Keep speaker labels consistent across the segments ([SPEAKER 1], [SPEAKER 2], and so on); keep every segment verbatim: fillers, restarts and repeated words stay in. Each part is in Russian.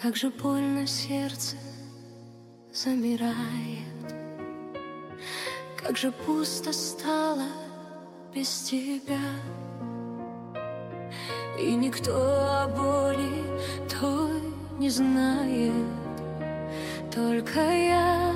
[SPEAKER 1] Как же больно сердце замирает, как же пусто стало без тебя. И никто о боли той не знает, только я,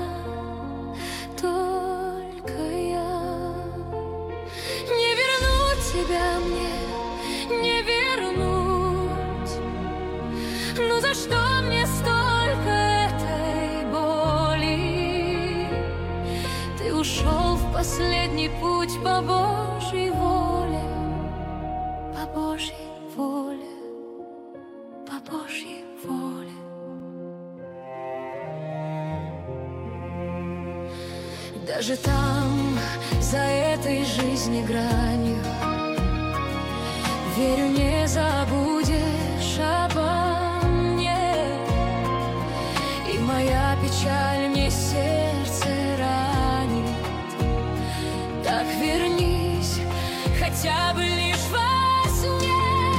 [SPEAKER 1] только я. Не вернуть тебя мне, не вернуть. Ну за что мне столько этой боли? Ты ушел в последний путь по Божьей воле, по Божьей воле, по Божьей воле. Даже там, за этой жизни гранью, верю, не забудешь обо мне. И моя печаль мне сердце ранит. Так вернись хотя бы лишь во сне.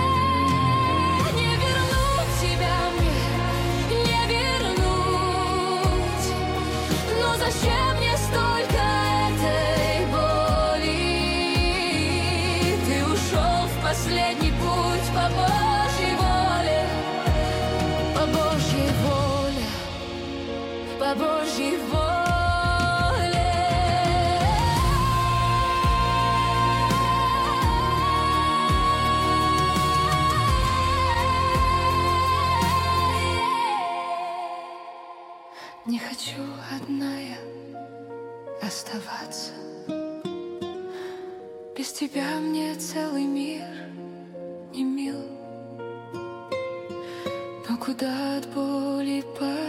[SPEAKER 1] Не вернуть тебя мне, не вернуть. Но зачем мне столько этой боли? Ты ушел в последний путь по Божьей воле, по Божьей воле, по Божьей воле. Не хочу одна я оставаться. Без тебя мне целый мир не мил. Но куда от боли по